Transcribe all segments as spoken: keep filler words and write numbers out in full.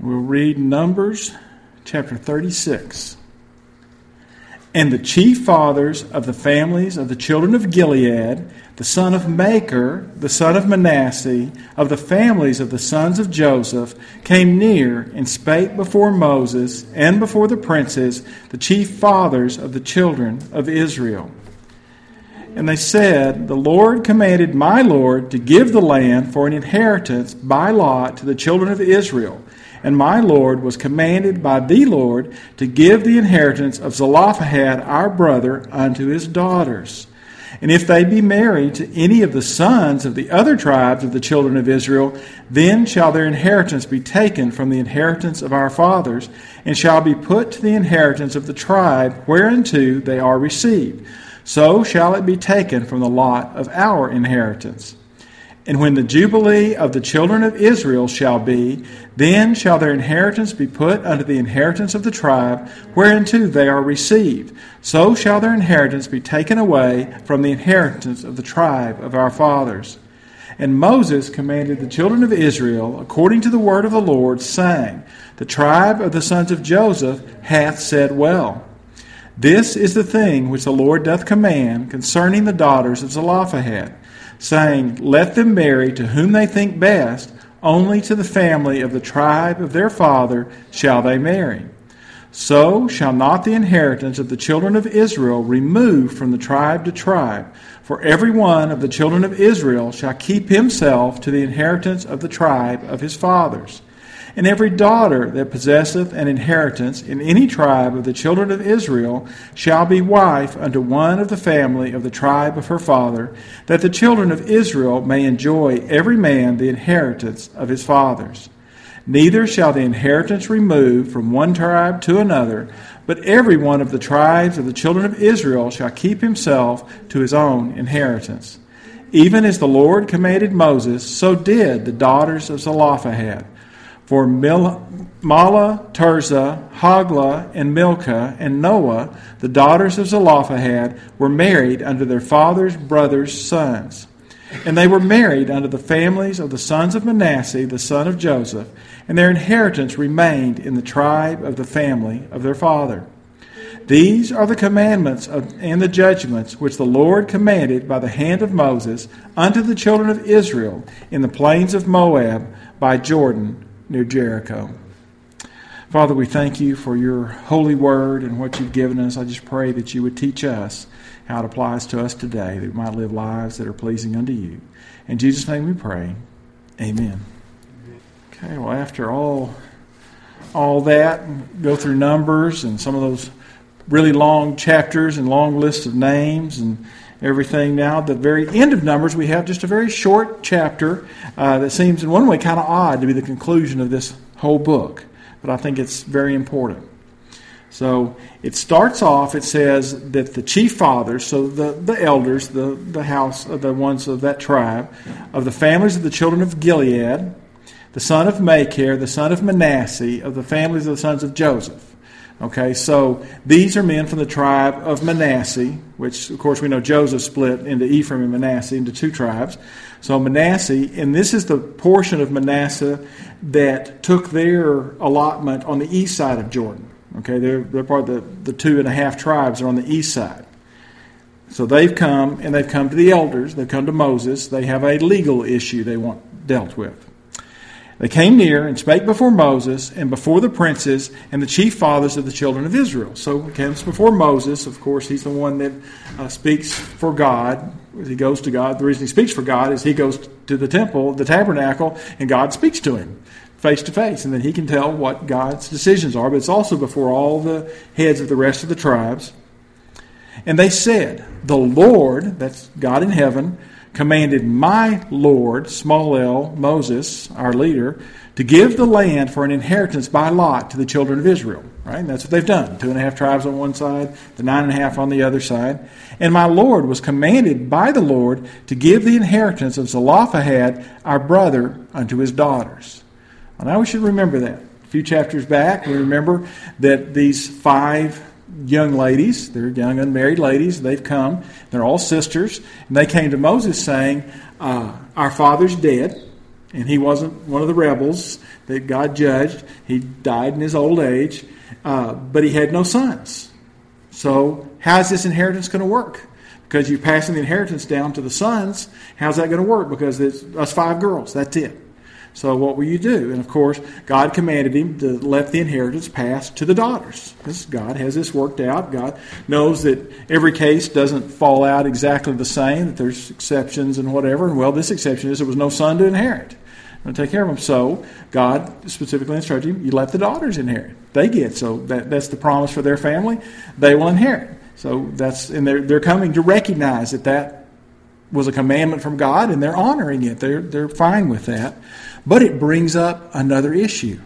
We'll read Numbers chapter thirty-six. And the chief fathers of the families of the children of Gilead, the son of Machir, the son of Manasseh, of the families of the sons of Joseph, came near and spake before Moses and before the princes, the chief fathers of the children of Israel. And they said, The Lord commanded my Lord to give the land for an inheritance by lot to the children of Israel. And my Lord was commanded by the Lord to give the inheritance of Zelophehad our brother unto his daughters. And if they be married to any of the sons of the other tribes of the children of Israel, then shall their inheritance be taken from the inheritance of our fathers, and shall be put to the inheritance of the tribe whereunto they are received. So shall it be taken from the lot of our inheritance. And when the jubilee of the children of Israel shall be, then shall their inheritance be put unto the inheritance of the tribe whereunto they are received. So shall their inheritance be taken away from the inheritance of the tribe of our fathers. And Moses commanded the children of Israel, according to the word of the Lord, saying, The tribe of the sons of Joseph hath said well. This is the thing which the Lord doth command concerning the daughters of Zelophehad, saying, Let them marry to whom they think best, only to the family of the tribe of their father shall they marry. So shall not the inheritance of the children of Israel remove from the tribe to tribe, for every one of the children of Israel shall keep himself to the inheritance of the tribe of his fathers. And every daughter that possesseth an inheritance in any tribe of the children of Israel shall be wife unto one of the family of the tribe of her father, that the children of Israel may enjoy every man the inheritance of his fathers. Neither shall the inheritance remove from one tribe to another, but every one of the tribes of the children of Israel shall keep himself to his own inheritance. Even as the Lord commanded Moses, so did the daughters of Zelophehad. For Mil- Mahlah, Tirzah, Hoglah, and Milcah, and Noah, the daughters of Zelophehad, were married unto their father's brothers' sons. And they were married unto the families of the sons of Manasseh, the son of Joseph, and their inheritance remained in the tribe of the family of their father. These are the commandments of, and the judgments which the Lord commanded by the hand of Moses unto the children of Israel in the plains of Moab by Jordan, near Jericho. Father, we thank you for your holy word and what you've given us. I just pray that you would teach us how it applies to us today, that we might live lives that are pleasing unto you. In Jesus' name we pray. Amen. Okay, well, after all, all that, go through Numbers and some of those really long chapters and long lists of names and everything. Now, at the very end of Numbers, we have just a very short chapter uh, that seems in one way kind of odd to be the conclusion of this whole book, but I think it's very important. So it starts off, it says that the chief fathers, so the, the elders, the, the house, the ones of that tribe, of the families of the children of Gilead, the son of Machir, the son of Manasseh, of the families of the sons of Joseph. Okay, so these are men from the tribe of Manasseh, which, of course, we know Joseph split into Ephraim and Manasseh into two tribes. So Manasseh, and this is the portion of Manasseh that took their allotment on the east side of Jordan. Okay, they're, they're part of the, the two and a half tribes are on the east side. So they've come, and they've come to the elders. They've come to Moses. They have a legal issue they want dealt with. They came near and spake before Moses and before the princes and the chief fathers of the children of Israel. So he comes before Moses. Of course, he's the one that uh, speaks for God. He goes to God. The reason he speaks for God is he goes to the temple, the tabernacle, and God speaks to him face to face. And then he can tell what God's decisions are. But it's also before all the heads of the rest of the tribes. And they said, The Lord, that's God in heaven, commanded my Lord, small l, Moses, our leader, to give the land for an inheritance by lot to the children of Israel. Right? And that's what they've done. Two and a half tribes on one side, the nine and a half on the other side. And my Lord was commanded by the Lord to give the inheritance of Zelophehad, our brother, unto his daughters. Well, now we should remember that. A few chapters back, we remember that these five young ladies, they're young unmarried ladies, they've come, they're all sisters, and they came to Moses saying, uh, our father's dead, And he wasn't one of the rebels that God judged. He died in his old age, uh, but he had no sons. So how is this inheritance going to work? Because you're passing the inheritance down to the sons. How's that going to work? Because it's us five girls. That's it. So what will you do? And of course, God commanded him to let the inheritance pass to the daughters. Because God has this worked out. God knows that every case doesn't fall out exactly the same, that there's exceptions and whatever. And well, this exception is there was no son to inherit. I'm going to take care of them. So God specifically instructed him, you let the daughters inherit. They get. So that, that's the promise for their family. They will inherit. So that's, and they're, they're coming to recognize that that was a commandment from God, and they're honoring it. They're, they're fine with that. But it brings up another issue.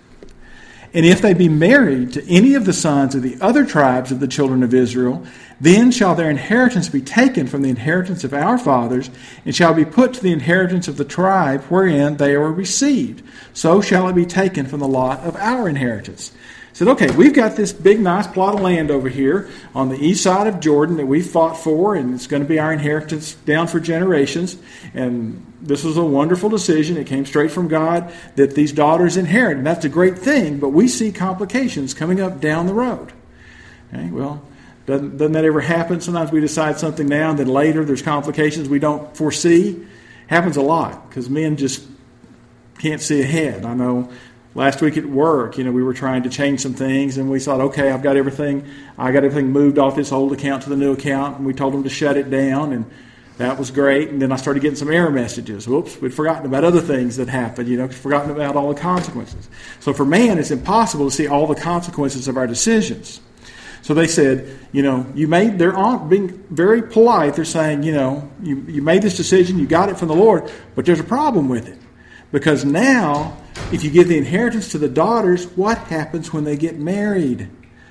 And if they be married to any of the sons of the other tribes of the children of Israel, then shall their inheritance be taken from the inheritance of our fathers, and shall be put to the inheritance of the tribe wherein they are received. So shall it be taken from the lot of our inheritance. Said, okay, we've got this big, nice plot of land over here on the east side of Jordan that we fought for, and it's going to be our inheritance down for generations. And this was a wonderful decision. It came straight from God that these daughters inherit, and that's a great thing. But we see complications coming up down the road. Okay, well, doesn't, doesn't that ever happen? Sometimes we decide something now, and then later there's complications we don't foresee. Happens a lot because men just can't see ahead. I know. Last week at work, you know, we were trying to change some things, and we thought, okay, I've got everything, I got everything moved off this old account to the new account, and we told them to shut it down, and that was great. And then I started getting some error messages. Whoops, we'd forgotten about other things that happened, you know, forgotten about all the consequences. So for man, it's impossible to see all the consequences of our decisions. So they said, you know, you made, they're on, being very polite. They're saying, you know, you, you made this decision, you got it from the Lord, but there's a problem with it. Because now, if you give the inheritance to the daughters, what happens when they get married?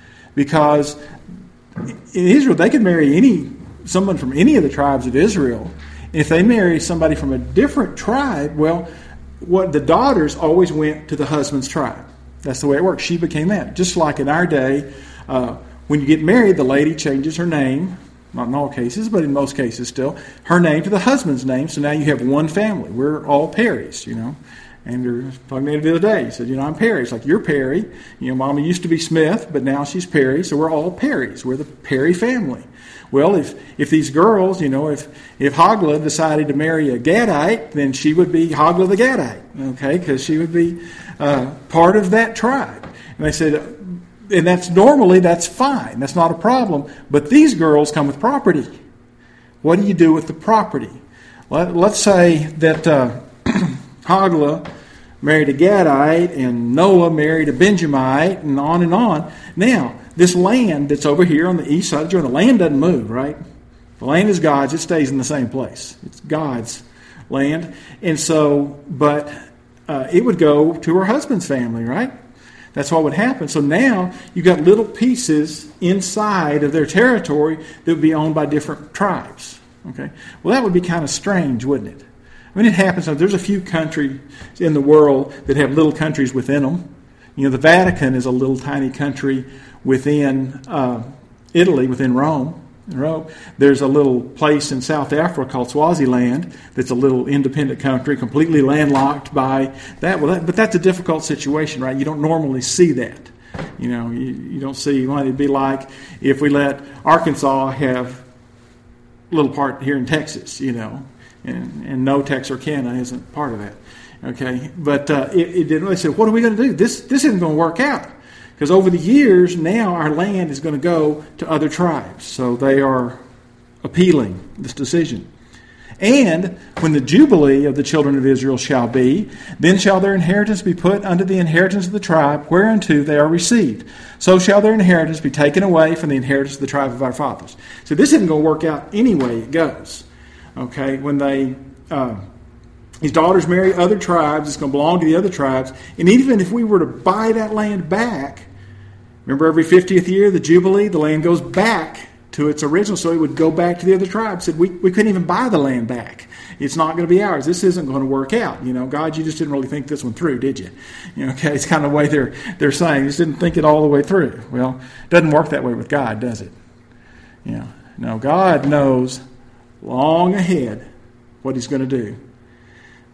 Because in Israel, they could marry any someone from any of the tribes of Israel. And if they marry somebody from a different tribe, well, what the daughters always went to the husband's tribe. That's the way it works. She became that. Just like in our day, uh, when you get married, the lady changes her name. Not in all cases, but in most cases still, her name to the husband's name. So now you have one family. We're all Perrys, you know. And they're talking to me the other day. He said, you know, I'm Perry. It's like, you're Perry. You know, Mama used to be Smith, but now she's Perry. So we're all Perrys. We're the Perry family. Well, if if these girls, you know, if, if Hogla decided to marry a Gadite, then she would be Hogla the Gadite, okay, because she would be uh, part of that tribe. And they said, and that's normally, that's fine. That's not a problem. But these girls come with property. What do you do with the property? Let, let's say that uh, Hogla married a Gadite and Noah married a Benjamite and on and on. Now, this land that's over here on the east side of Jordan, the land doesn't move, right? The land is God's. It stays in the same place. It's God's land. And so, but uh, it would go to her husband's family, right? That's what would happen. So now you've got little pieces inside of their territory that would be owned by different tribes. Okay. Well, that would be kind of strange, wouldn't it? I mean, it happens. There's a few countries in the world that have little countries within them. You know, the Vatican is a little tiny country within uh, Italy, within Rome. Rome. There's a little place in South Africa called Swaziland that's a little independent country, completely landlocked by that. Well, that, but that's a difficult situation, right? You don't normally see that. You know, you, you don't see what it'd be like if we let Arkansas have a little part here in Texas, you know, and, and no Texarkana isn't part of that. Okay, but uh, it, it didn't really say, what are we going to do? This this isn't going to work out. Because over the years, now our land is going to go to other tribes. So they are appealing this decision. And when the Jubilee of the children of Israel shall be, then shall their inheritance be put unto the inheritance of the tribe whereunto they are received. So shall their inheritance be taken away from the inheritance of the tribe of our fathers. So this isn't going to work out any way it goes. Okay, when they... Uh, His daughters marry other tribes. It's going to belong to the other tribes. And even if we were to buy that land back, remember every fiftieth year, the Jubilee, the land goes back to its original. So it would go back to the other tribes. Said we, we couldn't even buy the land back. It's not going to be ours. This isn't going to work out. You know, God, you just didn't really think this one through, did you? You know, okay, it's kind of the way they're they're saying. You just didn't think it all the way through. Well, it doesn't work that way with God, does it? You know, no, God knows long ahead what He's going to do.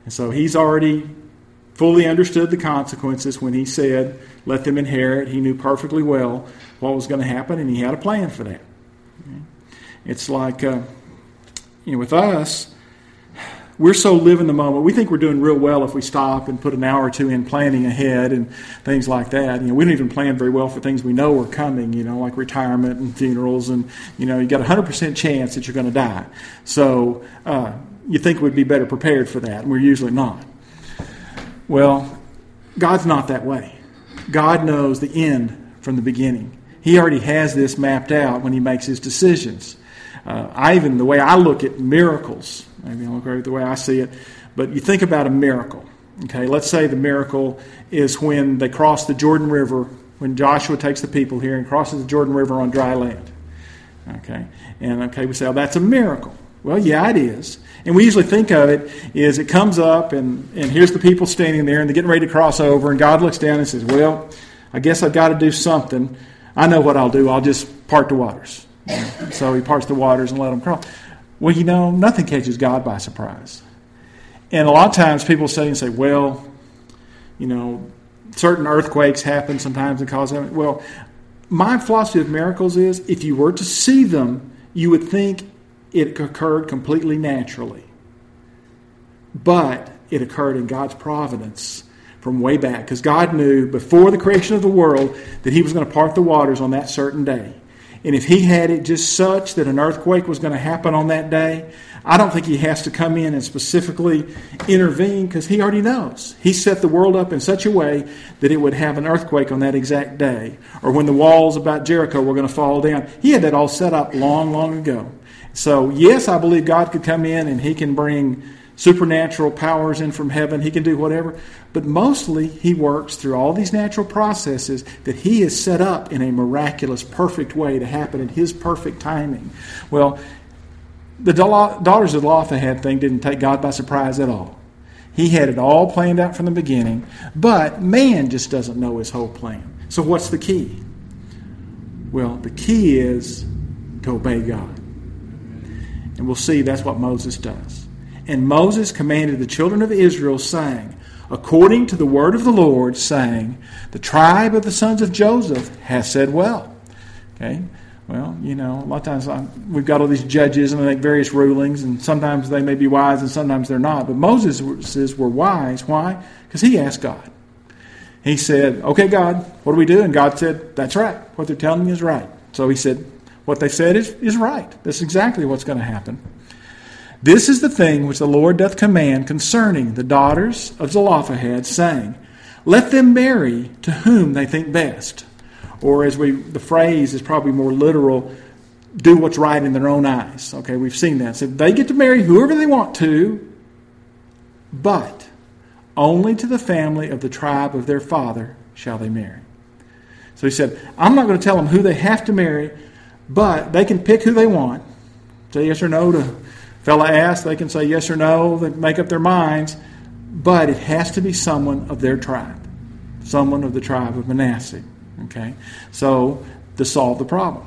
And so he's already fully understood the consequences when he said, let them inherit. He knew perfectly well what was going to happen, and he had a plan for that. It's like, uh, you know, with us, we're so live in the moment. We think we're doing real well if we stop and put an hour or two in planning ahead and things like that. You know, we don't even plan very well for things we know are coming, you know, like retirement and funerals. And, you know, you got a one hundred percent chance that you're going to die. So uh, you think we'd be better prepared for that, and we're usually not. Well, God's not that way. God knows the end from the beginning. He already has this mapped out when he makes his decisions. Uh, I even, the way I look at miracles, maybe I don't agree with the way I see it, but you think about a miracle. Okay, let's say the miracle is when they cross the Jordan River, when Joshua takes the people here and crosses the Jordan River on dry land. Okay, and okay, we say, oh, that's a miracle. Well, yeah, it is. And we usually think of it as it comes up and, and here's the people standing there and they're getting ready to cross over, and God looks down and says, well, I guess I've got to do something. I know what I'll do. I'll just part the waters. So he parts the waters and let them cross. Well, you know, nothing catches God by surprise. And a lot of times people say and say, well, you know, certain earthquakes happen sometimes and cause them. Well, my philosophy of miracles is if you were to see them, you would think it occurred completely naturally. But it occurred in God's providence from way back. Because God knew before the creation of the world that he was going to part the waters on that certain day. And if he had it just such that an earthquake was going to happen on that day, I don't think he has to come in and specifically intervene because he already knows. He set the world up in such a way that it would have an earthquake on that exact day. Or when the walls about Jericho were going to fall down. He had that all set up long, long ago. So, yes, I believe God could come in and he can bring supernatural powers in from heaven. He can do whatever. But mostly he works through all these natural processes that he has set up in a miraculous, perfect way to happen at his perfect timing. Well, the daughters of Zelophehad thing didn't take God by surprise at all. He had it all planned out from the beginning, but man just doesn't know his whole plan. So what's the key? Well, the key is to obey God. And we'll see that's what Moses does. And Moses commanded the children of Israel, saying, according to the word of the Lord, saying, the tribe of the sons of Joseph has said well. Okay? Well, you know, a lot of times I'm, we've got all these judges and they make various rulings, and sometimes they may be wise and sometimes they're not. But Moses were wise. Why? Because he asked God. He said, okay, God, what do we do? And God said, that's right. What they're telling me is right. So he said, what they said is, is right. That's exactly what's going to happen. This is the thing which the Lord doth command concerning the daughters of Zelophehad, saying, let them marry to whom they think best. Or as we, the phrase is probably more literal, do what's right in their own eyes. Okay, we've seen that. So they get to marry whoever they want to, but only to the family of the tribe of their father shall they marry. So he said, I'm not going to tell them who they have to marry, but they can pick who they want. Say yes or no to fella asks, they can say yes or no, they make up their minds, but it has to be someone of their tribe, someone of the tribe of Manasseh. Okay, so to solve the problem.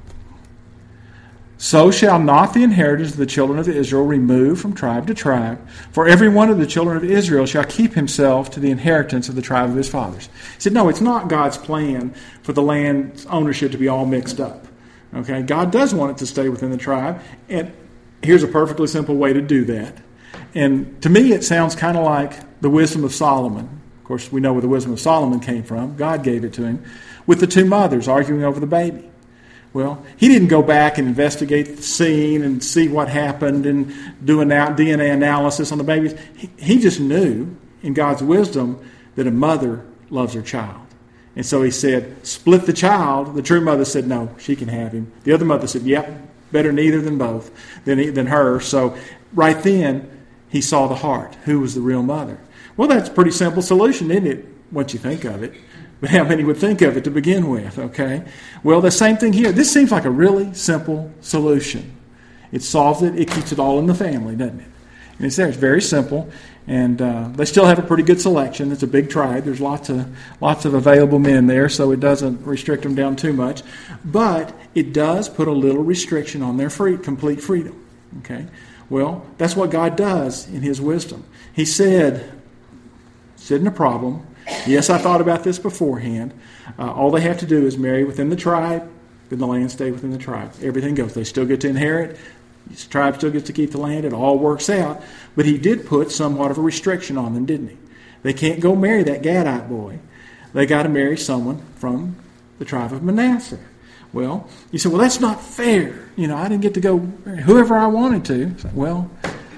So shall not the inheritance of the children of Israel remove from tribe to tribe, for every one of the children of Israel shall keep himself to the inheritance of the tribe of his fathers. He said, no, it's not God's plan for the land's ownership to be all mixed up. Okay, God does want it to stay within the tribe, and here's a perfectly simple way to do that. And to me, it sounds kind of like the wisdom of Solomon. Of course, we know where the wisdom of Solomon came from. God gave it to him. With the two mothers arguing over the baby. Well, he didn't go back and investigate the scene and see what happened and do a D N A analysis on the babies. He just knew, in God's wisdom, that a mother loves her child. And so he said, split the child. The true mother said, no, she can have him. The other mother said, yep, better neither than both, than, than her. So right then, he saw the heart. Who was the real mother? Well, that's a pretty simple solution, isn't it, once you think of it? But how many would think of it to begin with, okay? Well, the same thing here. This seems like a really simple solution. It solves it. It keeps it all in the family, doesn't it? And it's there. It's very simple. And uh, they still have a pretty good selection. It's a big tribe. There's lots of lots of available men there, so it doesn't restrict them down too much. But it does put a little restriction on their free, complete freedom. Okay. Well, that's what God does in His wisdom. He said, isn't a problem. Yes, I thought about this beforehand. Uh, all they have to do is marry within the tribe, then the land stay within the tribe. Everything goes. They still get to inherit. The tribe still gets to keep the land. It all works out. But He did put somewhat of a restriction on them, didn't He? They can't go marry that Gadite boy. They got to marry someone from the tribe of Manasseh. Well, you say, well, that's not fair. You know, I didn't get to go marry whoever I wanted to. Well,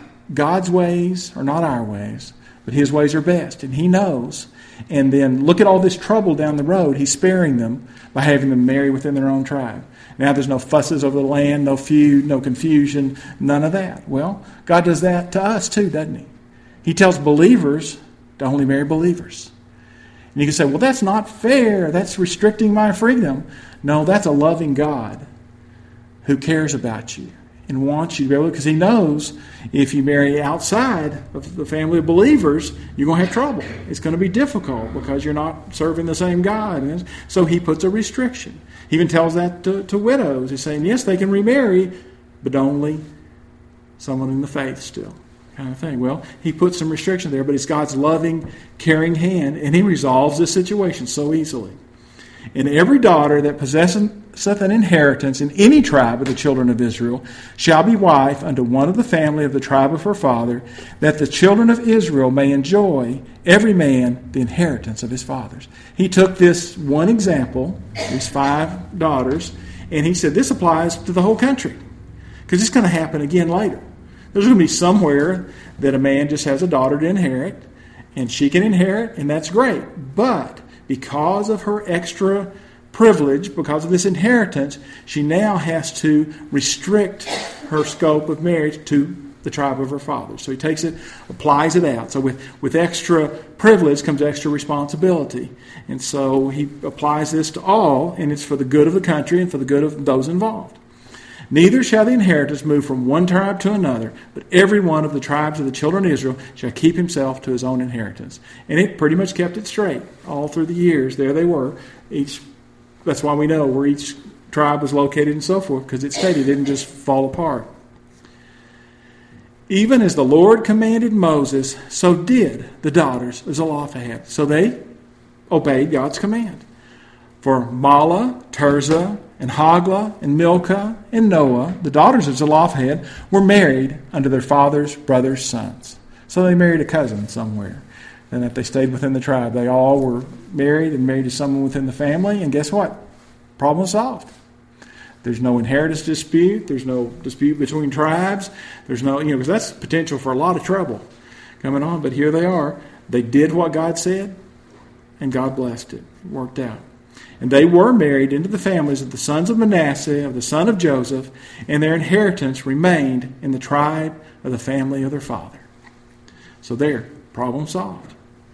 God's ways are not our ways, but His ways are best, and He knows. And then look at all this trouble down the road. He's sparing them by having them marry within their own tribe. Now there's no fusses over the land, no feud, no confusion, none of that. Well, God does that to us too, doesn't He? He tells believers to only marry believers. And you can say, well, that's not fair. That's restricting my freedom. No, that's a loving God who cares about you and wants you to be able, because He knows if you marry outside of the family of believers, you're going to have trouble. It's going to be difficult because you're not serving the same God. And so He puts a restriction. He even tells that to, to widows. He's saying, yes, they can remarry, but only someone in the faith still. Kind of thing. Well, He puts some restriction there, but it's God's loving, caring hand, and He resolves this situation so easily. And every daughter that possesseth an inheritance in any tribe of the children of Israel shall be wife unto one of the family of the tribe of her father, that the children of Israel may enjoy every man the inheritance of his fathers. He took this one example, these five daughters, and He said this applies to the whole country, because it's going to happen again later. There's going to be somewhere that a man just has a daughter to inherit, and she can inherit, and that's great. But because of her extra privilege, because of this inheritance, she now has to restrict her scope of marriage to the tribe of her father. So He takes it, applies it out. So with, with extra privilege comes extra responsibility. And so He applies this to all, and it's for the good of the country and for the good of those involved. Neither shall the inheritance move from one tribe to another, but every one of the tribes of the children of Israel shall keep himself to his own inheritance. And it pretty much kept it straight all through the years. There they were. Each. That's why we know where each tribe was located and so forth, because it stayed. It didn't just fall apart. Even as the Lord commanded Moses, so did the daughters of Zelophehad. So they obeyed God's command. For Mahlah, Tirzah, and Hoglah, and Milcah, and Noah, the daughters of Zelophehad, were married unto their father's brother's sons. So they married a cousin somewhere. And if they stayed within the tribe, they all were married and married to someone within the family. And guess what? Problem solved. There's no inheritance dispute. There's no dispute between tribes. There's no, you know, because that's potential for a lot of trouble coming on. But here they are. They did what God said, and God blessed it. It worked out. And they were married into the families of the sons of Manasseh, of the son of Joseph, and their inheritance remained in the tribe of the family of their father. So there, problem solved.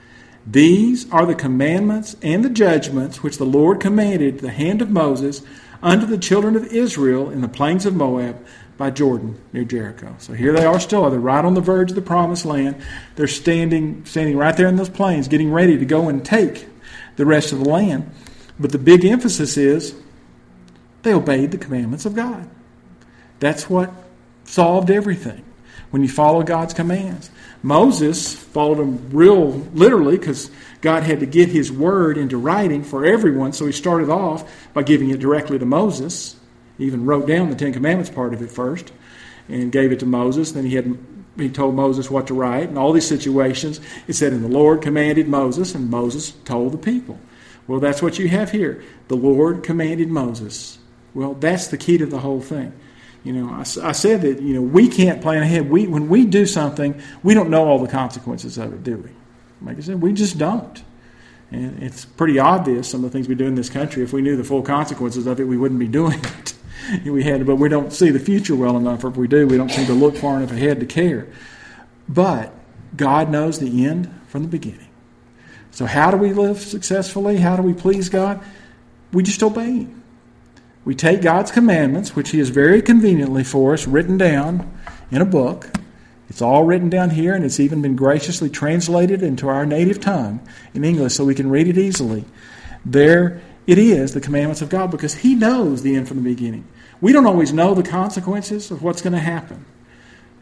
These are the commandments and the judgments which the Lord commanded the hand of Moses unto the children of Israel in the plains of Moab by Jordan near Jericho. So here they are still. They're right on the verge of the promised land. They're standing, standing right there in those plains, getting ready to go and take the rest of the land. But the big emphasis is they obeyed the commandments of God. That's what solved everything when you follow God's commands. Moses followed them real literally because God had to get His word into writing for everyone. So He started off by giving it directly to Moses. He even wrote down the Ten Commandments part of it first and gave it to Moses. Then he had he told Moses what to write. And all these situations, it said, and the Lord commanded Moses, and Moses told the people. Well, that's what you have here. The Lord commanded Moses. Well, that's the key to the whole thing. You know, I, I said that, you know, we can't plan ahead. We When we do something, we don't know all the consequences of it, do we? Like I said, we just don't. And it's pretty obvious, some of the things we do in this country. If we knew the full consequences of it, we wouldn't be doing it. We had, but we don't see the future well enough. Or if we do, we don't seem to look far enough ahead to care. But God knows the end from the beginning. So how do we live successfully? How do we please God? We just obey Him. We take God's commandments, which He has very conveniently for us written down in a book. It's all written down here, and it's even been graciously translated into our native tongue in English so we can read it easily. There it is, the commandments of God, because He knows the end from the beginning. We don't always know the consequences of what's going to happen.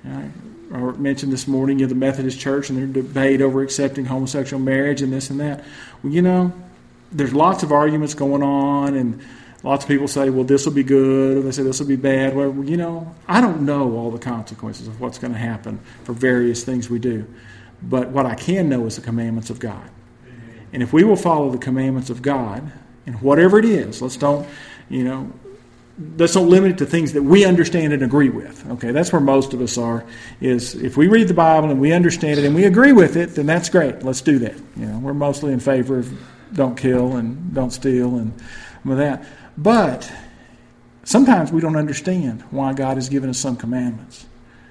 I mentioned this morning, you know, the Methodist Church and their debate over accepting homosexual marriage and this and that. Well, you know, there's lots of arguments going on, and lots of people say, well, this will be good, or they say this will be bad. Well, you know, I don't know all the consequences of what's going to happen for various things we do. But what I can know is the commandments of God. And if we will follow the commandments of God, and whatever it is, let's don't, you know, let's don't limit it to things that we understand and agree with. Okay, that's where most of us are, is if we read the Bible and we understand it and we agree with it, then that's great. Let's do that. You know, we're mostly in favor of don't kill and don't steal and with that. But sometimes we don't understand why God has given us some commandments.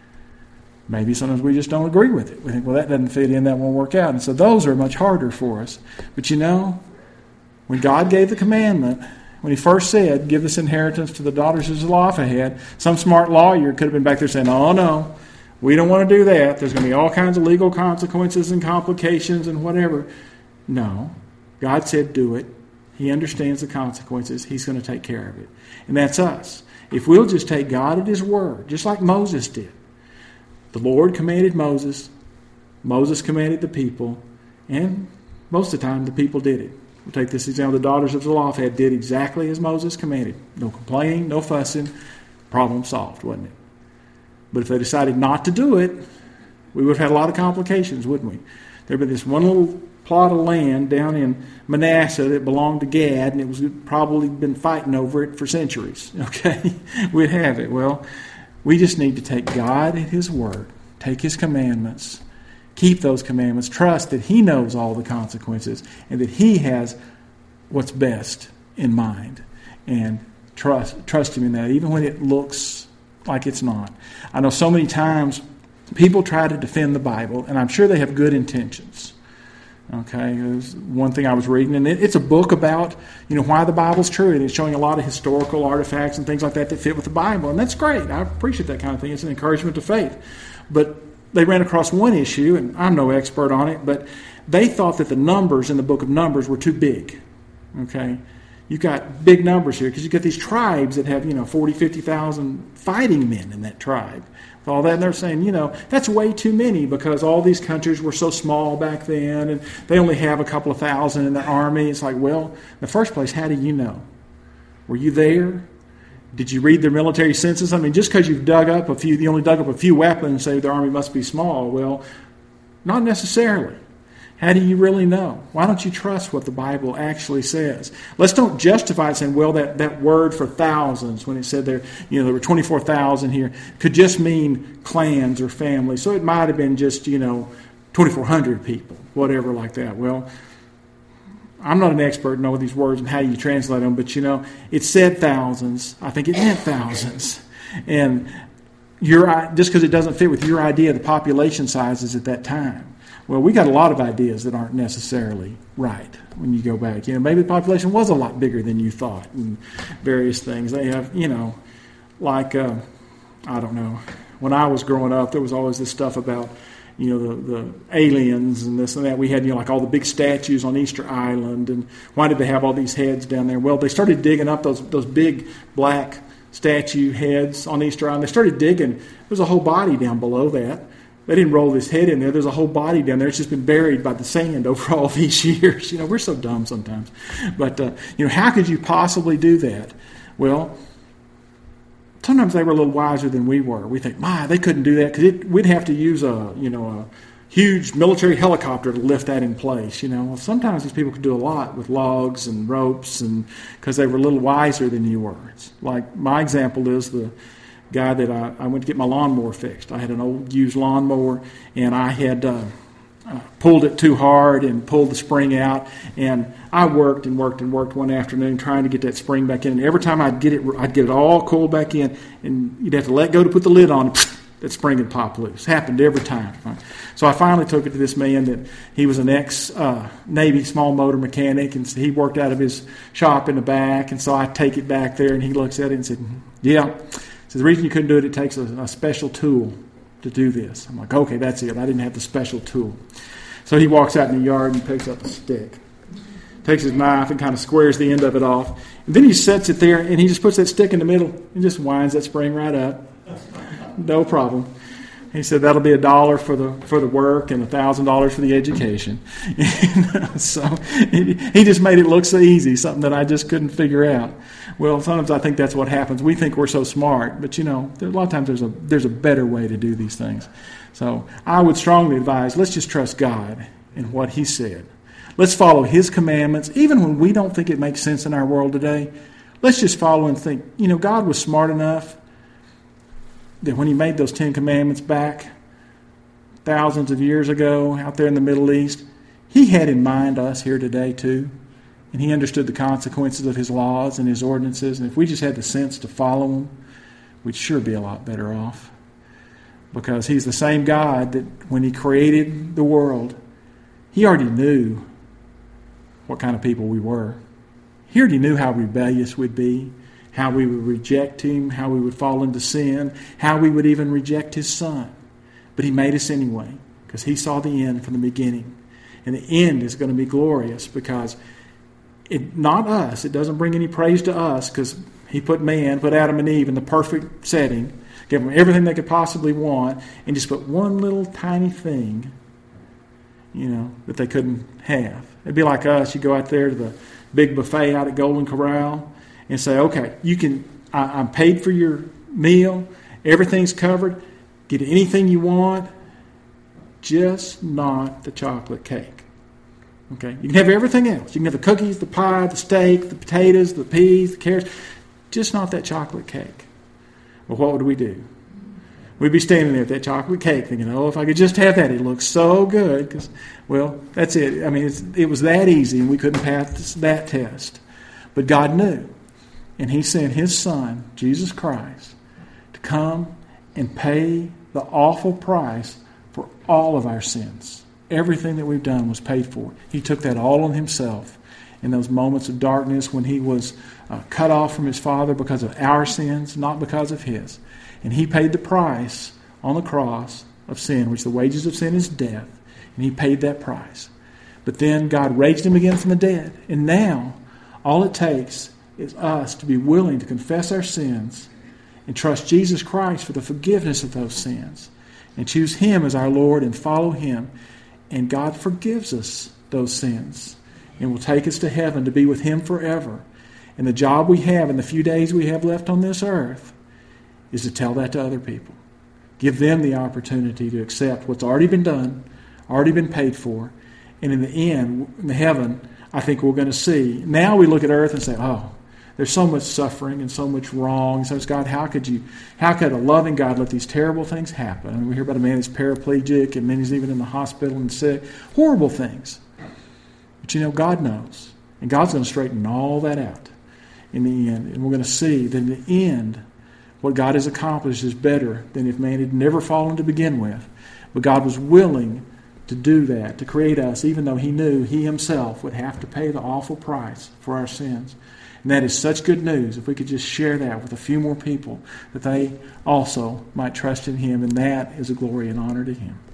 Maybe sometimes we just don't agree with it. We think, well, that doesn't fit in, that won't work out. And so those are much harder for us. But you know, when God gave the commandment, when he first said, give this inheritance to the daughters of Zelophehad, some smart lawyer could have been back there saying, oh, no, we don't want to do that. There's going to be all kinds of legal consequences and complications and whatever. No, God said do it. He understands the consequences. He's going to take care of it. And that's us. If we'll just take God at his word, just like Moses did. The Lord commanded Moses. Moses commanded the people. And most of the time, the people did it. We'll take this example. The daughters of Zelophehad did exactly as Moses commanded. No complaining, no fussing. Problem solved, wasn't it? But if they decided not to do it, we would have had a lot of complications, wouldn't we? There would be this one little plot of land down in Manasseh that belonged to Gad, and it was probably been fighting over it for centuries. Okay? We'd have it. Well, we just need to take God at his word, take his commandments, keep those commandments, trust that he knows all the consequences and that he has what's best in mind, and trust trust him in that, even when it looks like it's not. I know so many times people try to defend the Bible, and I'm sure they have good intentions. Okay, there's one thing I was reading, and it, it's a book about, you know, why the Bible's true, and it's showing a lot of historical artifacts and things like that that fit with the Bible, and that's great. I appreciate that kind of thing. It's an encouragement to faith. But they ran across one issue, and I'm no expert on it, but they thought that the numbers in the book of Numbers were too big. Okay, you've got big numbers here because you've got these tribes that have, you know, forty, fifty thousand fighting men in that tribe. With all that, and they're saying, you know, that's way too many because all these countries were so small back then, and they only have a couple of thousand in their army. It's like, well, in the first place, how do you know? Were you there? Did you read their military census? I mean, just because you've dug up a few, you only dug up a few weapons and say the army must be small. Well, not necessarily. How do you really know? Why don't you trust what the Bible actually says? Let's don't justify it saying, well, that, that word for thousands, when it said there, you know, there were twenty-four thousand here, could just mean clans or families. So it might have been just, you know, twenty-four hundred people, whatever like that. Well, I'm not an expert in all these words and how you translate them, but, you know, it said thousands. I think it meant thousands. And your just because it doesn't fit with your idea of the population sizes at that time. Well, we got a lot of ideas that aren't necessarily right when you go back. You know, maybe the population was a lot bigger than you thought, and various things. They have, you know, like, uh, I don't know, when I was growing up, there was always this stuff about, you know, the, the aliens and this and that. We had, you know, like all the big statues on Easter Island, and why did they have all these heads down there? Well, they started digging up those those big black statue heads on Easter Island. They started digging. There's a whole body down below that. They didn't roll his head in there. There's a whole body down there. It's just been buried by the sand over all these years. You know, we're so dumb sometimes. But, uh, you know, how could you possibly do that? Well, sometimes they were a little wiser than we were. We think, my, they couldn't do that because we'd have to use a, you know, a huge military helicopter to lift that in place. You know, well, sometimes these people could do a lot with logs and ropes, and because they were a little wiser than you were. It's like my example is the guy that I, I went to get my lawnmower fixed. I had an old used lawnmower, and I had uh, uh, pulled it too hard and pulled the spring out. And I worked and worked and worked one afternoon trying to get that spring back in. And every time I'd get it, I'd get it all coiled back in, and you'd have to let go to put the lid on. And that spring would pop loose. Happened every time. So I finally took it to this man that he was an ex-Navy uh, small motor mechanic, and so he worked out of his shop in the back. And so I take it back there, and he looks at it and said, "Yeah." So the reason you couldn't do it, it takes a, a special tool to do this. I'm like, okay, that's it. I didn't have the special tool. So he walks out in the yard and picks up a stick. Takes his knife and kind of squares the end of it off. And then he sets it there, and he just puts that stick in the middle and just winds that spring right up. No problem. He said that'll be a dollar for the for the work and a thousand dollars for the education. You know, so he, he just made it look so easy, something that I just couldn't figure out. Well, sometimes I think that's what happens. We think we're so smart, but you know, there, a lot of times there's a there's a better way to do these things. So I would strongly advise, let's just trust God in what He said. Let's follow His commandments, even when we don't think it makes sense in our world today. Let's just follow and think, you know, God was smart enough that when He made those Ten Commandments back thousands of years ago out there in the Middle East, He had in mind us here today too. And He understood the consequences of His laws and His ordinances. And if we just had the sense to follow them, we'd sure be a lot better off. Because He's the same God that when He created the world, He already knew what kind of people we were. He already knew how rebellious we'd be, how we would reject Him, how we would fall into sin, how we would even reject His Son. But He made us anyway, because He saw the end from the beginning. And the end is going to be glorious, because it, not us, it doesn't bring any praise to us, because He put man, put Adam and Eve in the perfect setting, gave them everything they could possibly want, and just put one little tiny thing, you know, that they couldn't have. It'd be like us. You go out there to the big buffet out at Golden Corral and say, okay, you can, I, I'm paid for your meal. Everything's covered. Get anything you want, just not the chocolate cake. Okay? You can have everything else. You can have the cookies, the pie, the steak, the potatoes, the peas, the carrots, just not that chocolate cake. Well, what would we do? We'd be standing there with that chocolate cake thinking, oh, if I could just have that, it looks so good. Because, well, that's it. I mean, it's, it was that easy, and we couldn't pass that test. But God knew. And He sent His Son, Jesus Christ, to come and pay the awful price for all of our sins. Everything that we've done was paid for. He took that all on Himself in those moments of darkness when He was uh, cut off from His Father because of our sins, not because of His. And He paid the price on the cross of sin, which the wages of sin is death. And He paid that price. But then God raised Him again from the dead. And now, all it takes is us to be willing to confess our sins and trust Jesus Christ for the forgiveness of those sins. And choose Him as our Lord and follow Him. And God forgives us those sins. And will take us to heaven to be with Him forever. And the job we have in the few days we have left on this earth is to tell that to other people. Give them the opportunity to accept what's already been done, already been paid for. And in the end, in the heaven, I think we're going to see. Now we look at earth and say, oh, there's so much suffering and so much wrong. So God, how could you, how could a loving God let these terrible things happen? And we hear about a man that's paraplegic, and then he's even in the hospital and sick. Horrible things. But you know, God knows. And God's going to straighten all that out in the end. And we're going to see that in the end, what God has accomplished is better than if man had never fallen to begin with. But God was willing to do that, to create us, even though He knew He Himself would have to pay the awful price for our sins. And that is such good news if we could just share that with a few more people, that they also might trust in Him, and that is a glory and honor to Him.